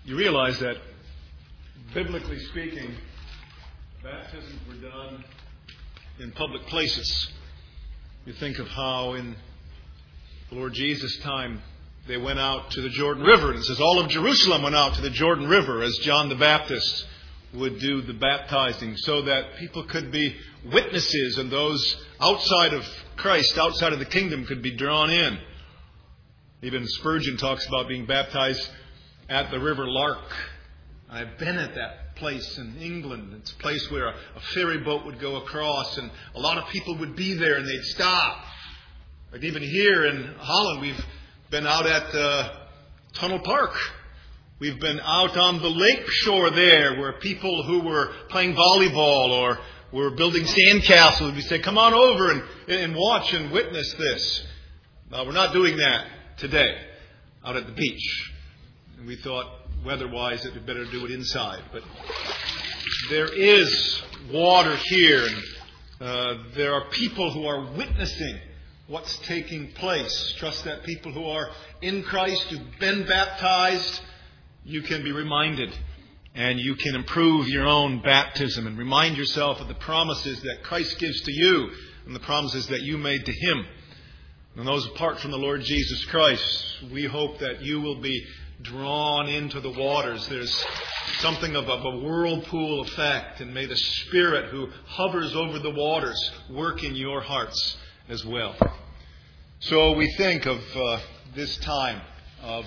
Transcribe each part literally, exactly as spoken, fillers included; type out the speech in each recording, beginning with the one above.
You realize that, biblically speaking, baptisms were done in public places. You think of how in the Lord Jesus' time they went out to the Jordan River. And it says all of Jerusalem went out to the Jordan River as John the Baptist would do the baptizing, so that people could be witnesses and those outside of Christ, outside of the kingdom, could be drawn in. Even Spurgeon talks about being baptized at the River Lark. I've been at that place in England. It's a place where a, a ferry boat would go across and a lot of people would be there and they'd stop. Like even here in Holland, we've been out at uh, Tunnel Park. We've been out on the lake shore there where people who were playing volleyball or were building sandcastles would say, come on over and, and watch and witness this. Now, we're not doing that today out at the beach. And we thought, weather-wise, it would be better to do it inside. But there is water here, and uh, there are people who are witnessing what's taking place. Trust that people who are in Christ, who've been baptized, you can be reminded, and you can improve your own baptism and remind yourself of the promises that Christ gives to you and the promises that you made to Him. And those apart from the Lord Jesus Christ, we hope that you will be drawn into the waters. There's something of a, of a whirlpool effect, and may the Spirit who hovers over the waters work in your hearts as well. So we think of uh, this time of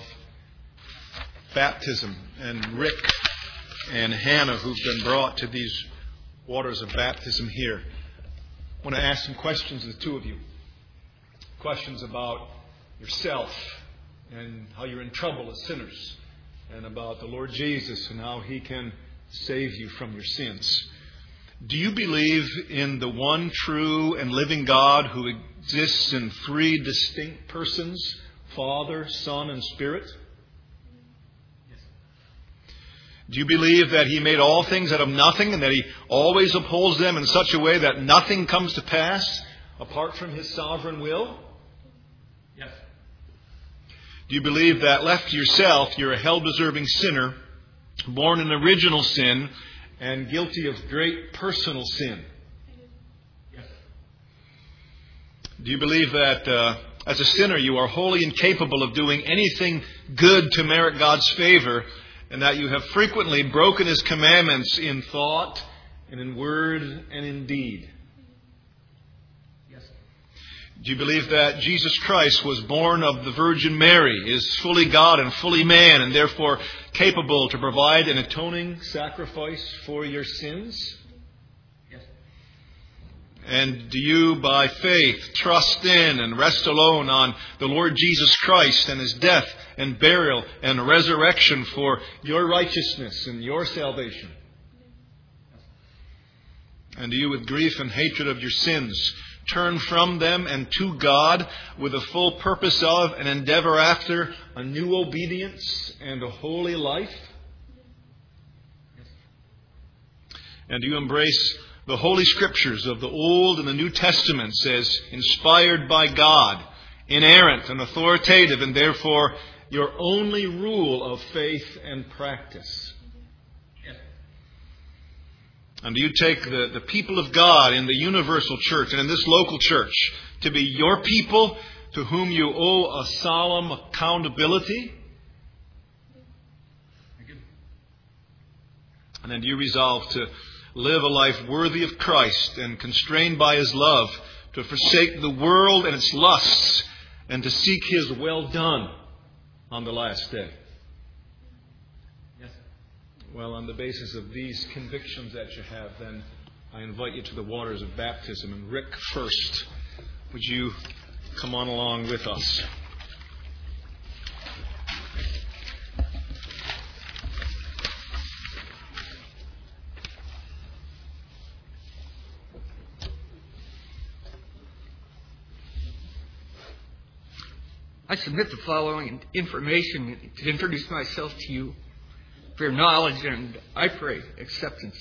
baptism and Rick and Hannah who've been brought to these waters of baptism here. I want to ask some questions of the two of you. Questions about yourself and how you're in trouble as sinners, and about the Lord Jesus and how He can save you from your sins. Do you believe in the one true and living God who exists in three distinct persons, Father, Son, and Spirit? Yes. Do you believe that He made all things out of nothing and that He always upholds them in such a way that nothing comes to pass apart from His sovereign will? Yes. Do you believe that left to yourself, you're a hell-deserving sinner, born in original sin, and guilty of great personal sin? Yes. Do you believe that uh, as a sinner you are wholly incapable of doing anything good to merit God's favor, and that you have frequently broken His commandments in thought and in word and in deed? Yes. Do you believe that Jesus Christ was born of the Virgin Mary, is fully God and fully man, and therefore capable to provide an atoning sacrifice for your sins? Yes. And do you, by faith, trust in and rest alone on the Lord Jesus Christ and His death and burial and resurrection for your righteousness and your salvation? And do you, with grief and hatred of your sins, turn from them and to God with the full purpose of and endeavor after a new obedience and a holy life? Yes. And do you embrace the Holy Scriptures of the Old and the New Testaments as inspired by God, inerrant and authoritative, and therefore your only rule of faith and practice? Yes. And do you take the, the people of God in the universal church and in this local church to be your people to whom you owe a solemn accountability? And then do you resolve to live a life worthy of Christ and constrained by His love to forsake the world and its lusts and to seek His well done on the last day? Yes. Well, on the basis of these convictions that you have, then I invite you to the waters of baptism. And Rick, first, would you come on along with us? I submit the following information to introduce myself to you for your knowledge and, I pray, acceptance.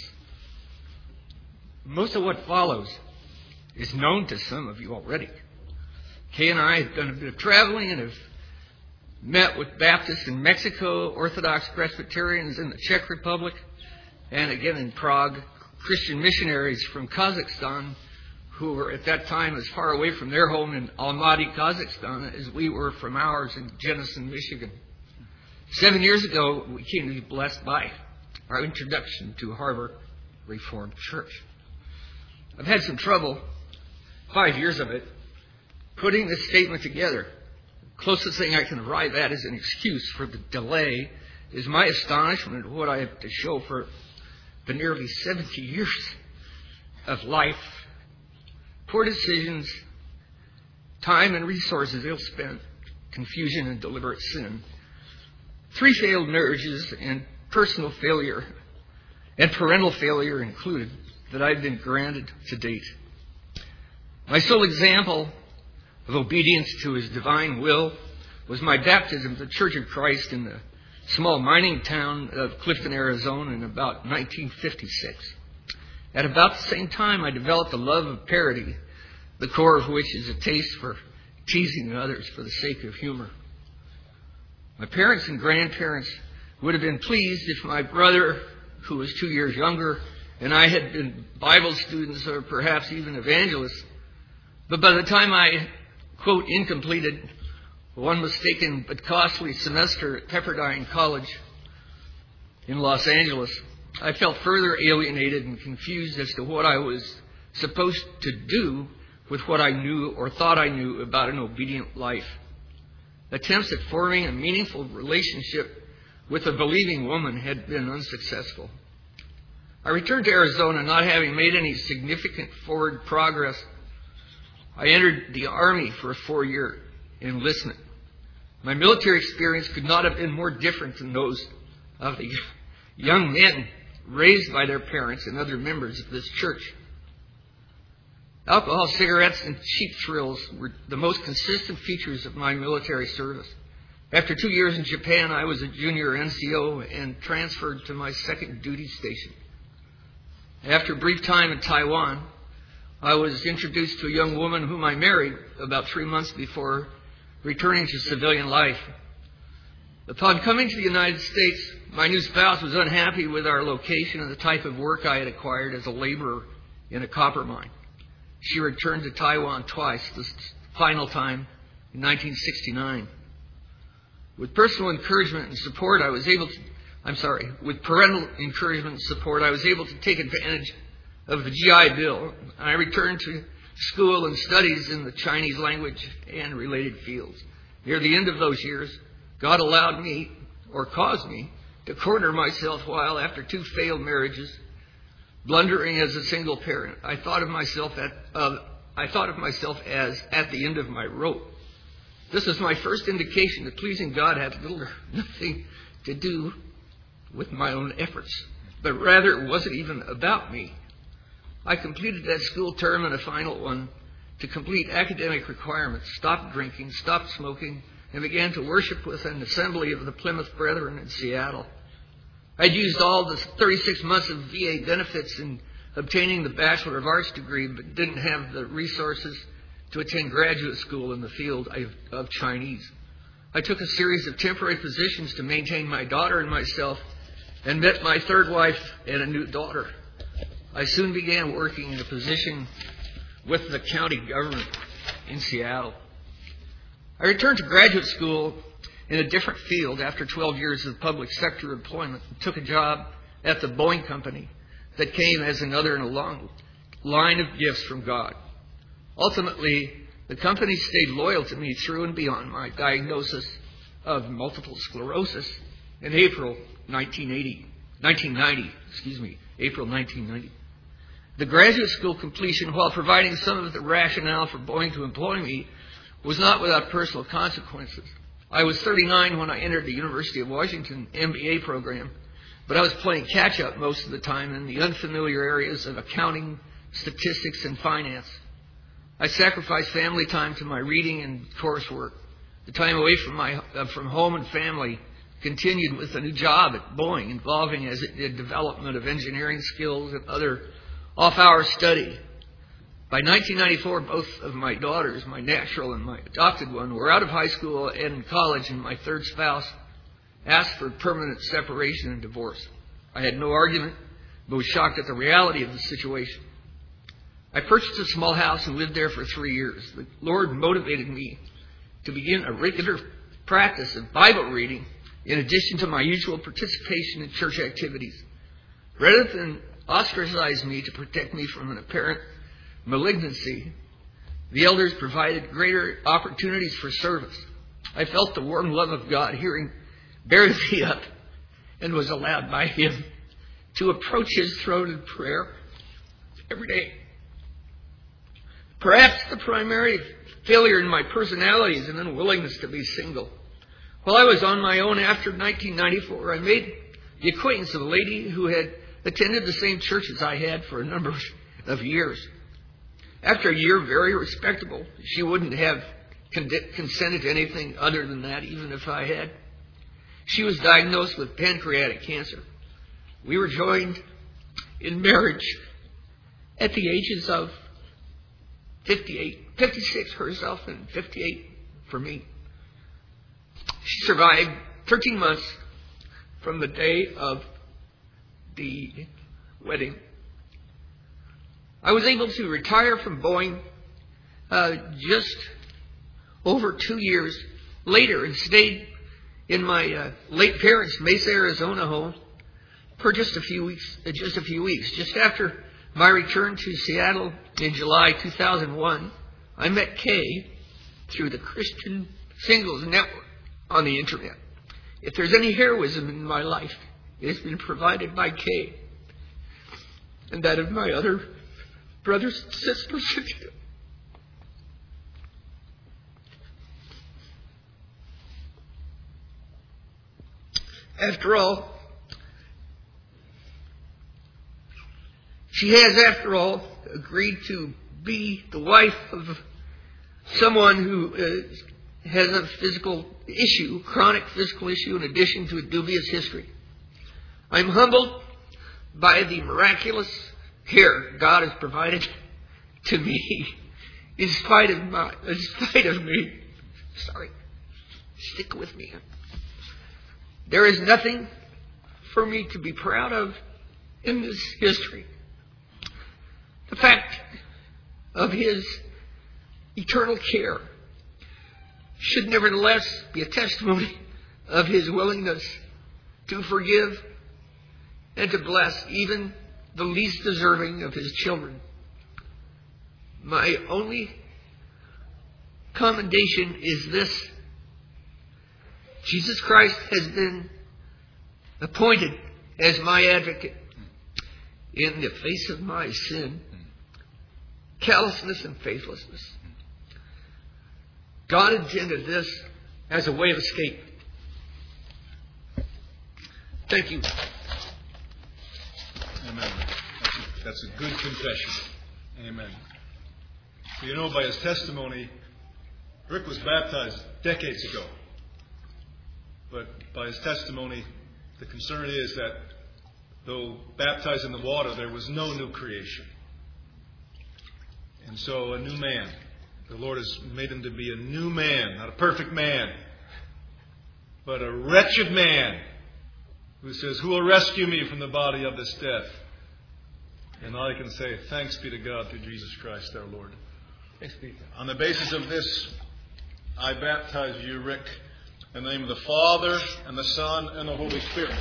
Most of what follows is known to some of you already. Kay and I have done a bit of traveling and have met with Baptists in Mexico, Orthodox Presbyterians in the Czech Republic, and again in Prague, Christian missionaries from Kazakhstan who were at that time as far away from their home in Almaty, Kazakhstan, as we were from ours in Jenison, Michigan. Seven years ago, we came to be blessed by our introduction to Harbor Reformed Church. I've had some trouble, five years of it, putting this statement together. The closest thing I can arrive at as an excuse for the delay is my astonishment at what I have to show for the nearly seventy years of life, poor decisions, time and resources ill spent, confusion and deliberate sin, three failed marriages and personal failure, and parental failure included, that I've been granted to date. My sole example of obedience to His divine will was my baptism at the Church of Christ in the small mining town of Clifton, Arizona in about nineteen fifty-six. At about the same time, I developed a love of parody, the core of which is a taste for teasing others for the sake of humor. My parents and grandparents would have been pleased if my brother, who was two years younger, and I had been Bible students or perhaps even evangelists. But by the time I, quote, incompleted one mistaken but costly semester at Pepperdine College in Los Angeles, I felt further alienated and confused as to what I was supposed to do with what I knew or thought I knew about an obedient life. Attempts at forming a meaningful relationship with a believing woman had been unsuccessful. I returned to Arizona not having made any significant forward progress. I entered the Army for a four-year enlistment. My military experience could not have been more different than those of the young men raised by their parents and other members of this church. Alcohol, cigarettes, and cheap thrills were the most consistent features of my military service. After two years in Japan, I was a junior N C O and transferred to my second duty station. After a brief time in Taiwan, I was introduced to a young woman whom I married about three months before returning to civilian life. Upon coming to the United States, my new spouse was unhappy with our location and the type of work I had acquired as a laborer in a copper mine. She returned to Taiwan twice, this final time in nineteen sixty-nine. With personal encouragement and support, I was able to, I'm sorry, with parental encouragement and support, I was able to take advantage of the G I Bill. I returned to school and studies in the Chinese language and related fields. Near the end of those years, God allowed me, or caused me, to corner myself while, after two failed marriages, blundering as a single parent, I thought of myself at uh, I thought of myself as at the end of my rope. This was my first indication that pleasing God had little or nothing to do with my own efforts, but rather it wasn't even about me. I completed that school term and a final one to complete academic requirements, stopped drinking, stopped smoking, and began to worship with an assembly of the Plymouth Brethren in Seattle. I'd used all the thirty-six months of V A benefits in obtaining the Bachelor of Arts degree, but didn't have the resources to attend graduate school in the field of Chinese. I took a series of temporary positions to maintain my daughter and myself, and met my third wife and a new daughter. I soon began working in a position with the county government in Seattle. I returned to graduate school in a different field after twelve years of public sector employment and took a job at the Boeing Company that came as another in a long line of gifts from God. Ultimately, the company stayed loyal to me through and beyond my diagnosis of multiple sclerosis in April nineteen eighty, nineteen ninety, excuse me, April nineteen ninety. The graduate school completion, while providing some of the rationale for Boeing to employ me, was not without personal consequences. I was thirty-nine when I entered the University of Washington M B A program, but I was playing catch-up most of the time in the unfamiliar areas of accounting, statistics, and finance. I sacrificed family time to my reading and coursework. The time away from my uh, from home and family continued with a new job at Boeing, involving, as it did, development of engineering skills and other off-hour study. By nineteen ninety-four, both of my daughters, my natural and my adopted one, were out of high school and in college, and my third spouse asked for permanent separation and divorce. I had no argument, but was shocked at the reality of the situation. I purchased a small house and lived there for three years. The Lord motivated me to begin a regular practice of Bible reading in addition to my usual participation in church activities. Rather than ostracize me to protect me from an apparent malignancy, the elders provided greater opportunities for service. I felt the warm love of God hearing bearing me up and was allowed by Him to approach His throne in prayer every day. Perhaps the primary failure in my personality is an unwillingness to be single. While I was on my own after nineteen ninety-four, I made the acquaintance of a lady who had attended the same church as I had for a number of years. After a year, very respectable, she wouldn't have consented to anything other than that, even if I had. She was diagnosed with pancreatic cancer. We were joined in marriage at the ages of fifty-eight, fifty-six herself and fifty-eight for me. She survived thirteen months from the day of the wedding. I was able to retire from Boeing uh, just over two years later and stayed in my uh, late parents' Mesa, Arizona home for just a few weeks. Uh, just a few weeks. Just after my return to Seattle in July two thousand one, I met Kay through the Christian Singles Network on the internet. If there's any heroism in my life, it has been provided by Kay and that of my other brothers and sisters. After all, she has, after all, agreed to be the wife of someone who uh, has a physical issue, chronic physical issue, in addition to a dubious history. I'm humbled by the miraculous care God has provided to me, in spite of my, in spite of me. Sorry, stick with me. There is nothing for me to be proud of in this history. The fact of His eternal care should nevertheless be a testimony of His willingness to forgive and to bless even the least deserving of His children. My only commendation is this: Jesus Christ has been appointed as my advocate in the face of my sin, callousness, and faithlessness. God intended this as a way of escape. Thank you. Amen. That's a good confession. Amen. You know, by his testimony, Rick was baptized decades ago. But by his testimony, the concern is that though baptized in the water, there was no new creation. And so a new man. The Lord has made him to be a new man, not a perfect man, but a wretched man who says, "Who will rescue me from the body of this death?" And I can say, thanks be to God through Jesus Christ our Lord. Thanks be to God. On the basis of this, I baptize you, Rick, in the name of the Father, and the Son, and the Holy Spirit.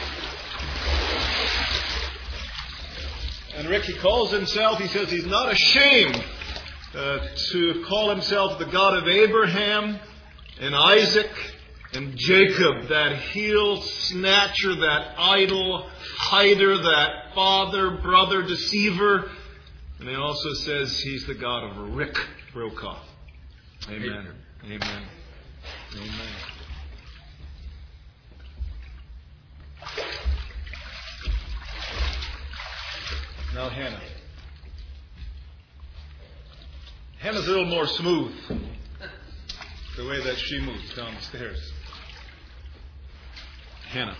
And Rick, he calls himself, he says he's not ashamed uh, to call himself the God of Abraham and Isaac and Jacob, that heel snatcher, that idol hider, that father, brother, deceiver. And he also says he's the God of Rick Brokaw. Amen. Amen. Amen. Amen. Now Hannah. Hannah's a little more smooth, the way that she moves down the stairs. Hannah.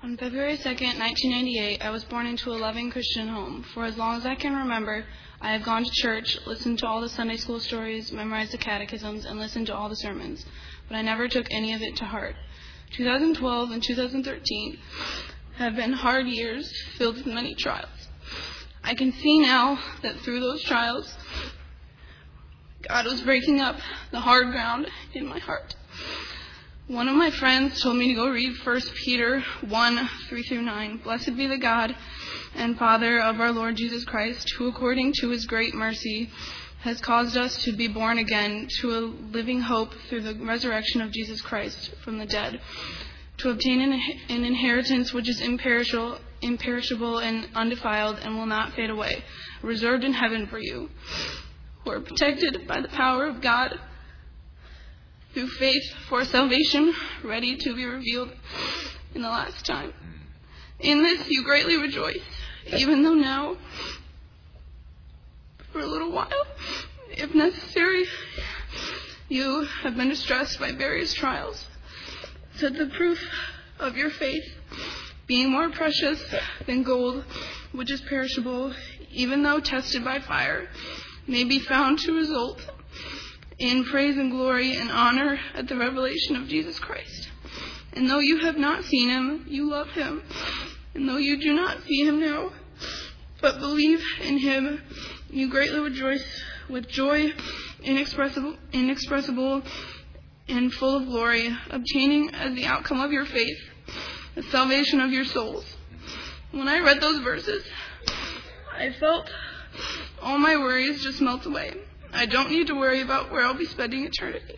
On February second, nineteen ninety-eight, I was born into a loving Christian home. For as long as I can remember, I have gone to church, listened to all the Sunday school stories, memorized the catechisms, and listened to all the sermons, but I never took any of it to heart. twenty twelve and two thousand thirteen have been hard years filled with many trials. I can see now that through those trials, God was breaking up the hard ground in my heart. One of my friends told me to go read First Peter one, three through nine. Blessed be the God and Father of our Lord Jesus Christ, who according to his great mercy has caused us to be born again to a living hope through the resurrection of Jesus Christ from the dead, to obtain an, an inheritance which is imperishable, imperishable and undefiled and will not fade away, reserved in heaven for you, who are protected by the power of God through faith for salvation, ready to be revealed in the last time. In this you greatly rejoice, even though now, for a little while, if necessary, you have been distressed by various trials, so that the proof of your faith, being more precious than gold, which is perishable, even though tested by fire, may be found to result in praise and glory and honor at the revelation of Jesus Christ. And though you have not seen him, you love him. And though you do not see him now, but believe in him, you greatly rejoice with joy inexpressible, inexpressible and full of glory, obtaining as the outcome of your faith the salvation of your souls. When I read those verses, I felt all my worries just melt away. I don't need to worry about where I'll be spending eternity.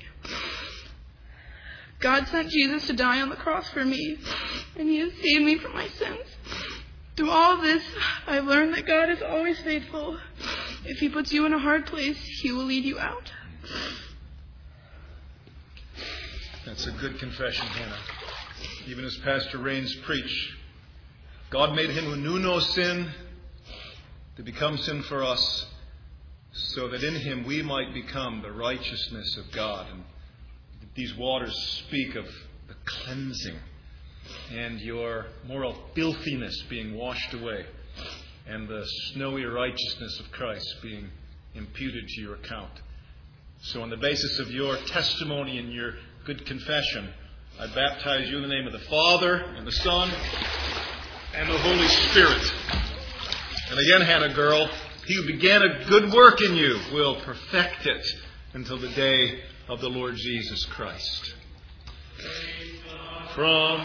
God sent Jesus to die on the cross for me, and he has saved me from my sins. Through all this, I've learned that God is always faithful. If he puts you in a hard place, he will lead you out. That's a good confession, Hannah. Even as Pastor Raines preached, God made him who knew no sin to become sin for us, so that in him we might become the righteousness of God. And these waters speak of the cleansing and your moral filthiness being washed away, and the snowy righteousness of Christ being imputed to your account. So on the basis of your testimony and your good confession, I baptize you in the name of the Father and the Son and the Holy Spirit. And again, Hannah girl, he who began a good work in you will perfect it until the day of the Lord Jesus Christ. From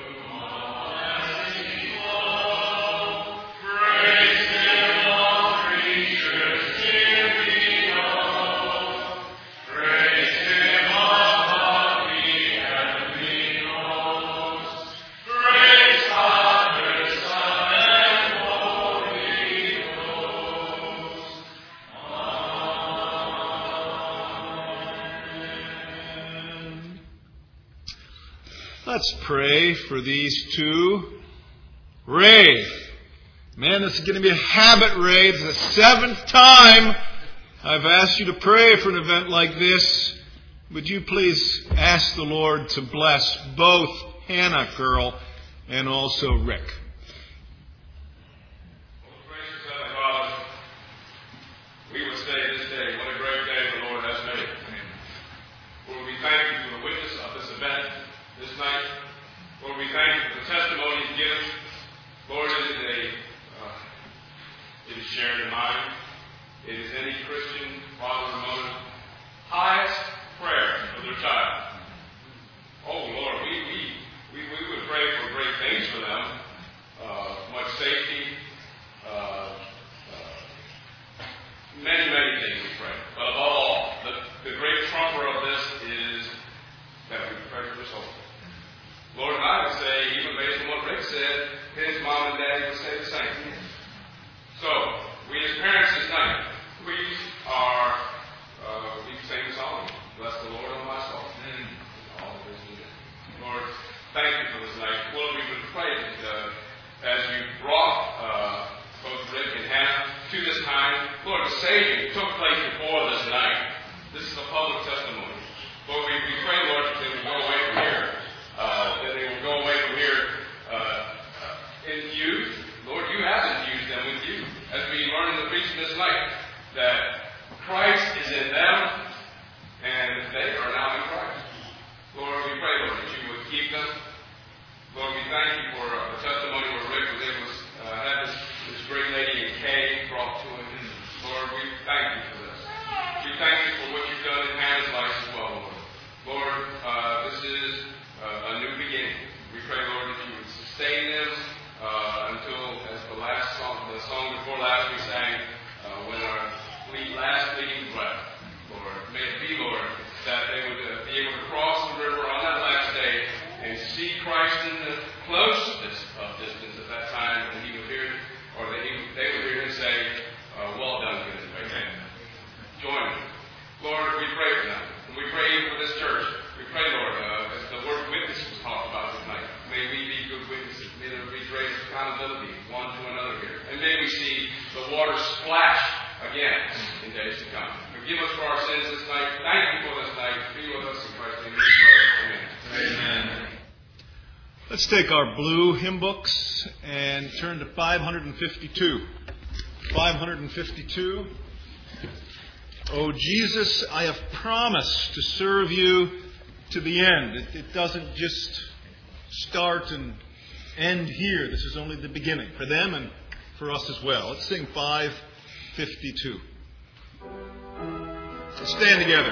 Let's pray for these two. Ray. Man, this is going to be a habit, Ray. It's the seventh time I've asked you to pray for an event like this. Would you please ask the Lord to bless both Hannah, girl, and also Rick? Shared in mind. It is any Christian father or mother's highest prayer for their child. Oh Lord, we we, we, we would pray for great things for them, they are now in Christ. Lord, we pray, Lord, that you would keep them. Lord, we thank you for uh, the testimony where Rick was able to uh, have this, this great lady in Kay brought to him. Lord, we thank you for this. We thank you for what you've done in Hannah's life as well, Lord. Lord, uh, this is uh, a new beginning. We pray, Lord, that you would sustain them uh, until, as the last song, the song before last we sang, uh, when our fleet, last fleeting breath, Lord, may it be, Lord, that they would uh, be able to cross the river on that last day and see Christ in the closest of distance at that time, and he would hear, or they, they would hear him say, uh, well done, good and faithful. Join me. Lord, we pray for them. And we pray for this church. We pray, Lord, uh, as the word witness was talked about tonight, may we be good witnesses. May there be great accountability one to another here. And may we see the water splash again in days to come. Forgive us for our sins this night. Thank you for this night. Be with us in Christ's name. Amen. Amen. Let's take our blue hymn books and turn to five fifty-two. five fifty-two. Oh, Jesus, I have promised to serve you to the end. It, it doesn't just start and end here. This is only the beginning for them and for us as well. Let's sing five fifty-two. Let's stand together.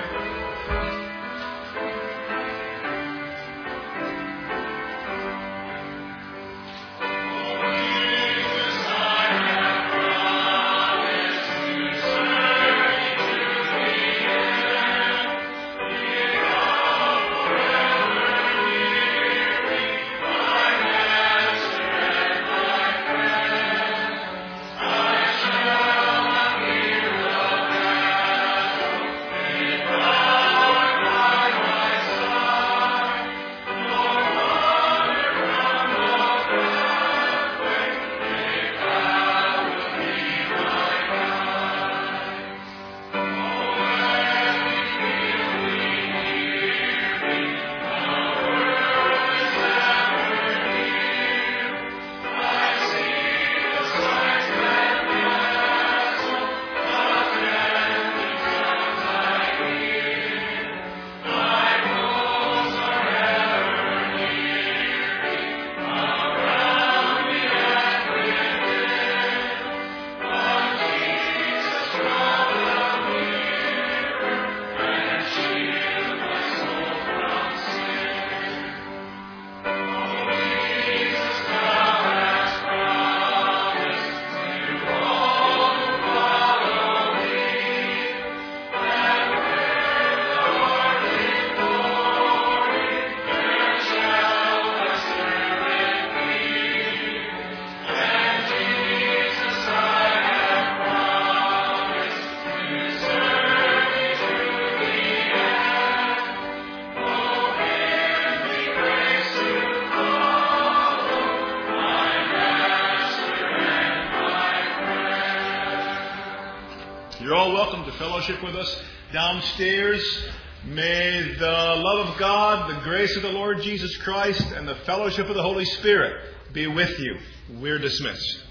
You're all welcome to fellowship with us downstairs. May the love of God, the grace of the Lord Jesus Christ, and the fellowship of the Holy Spirit be with you. We're dismissed.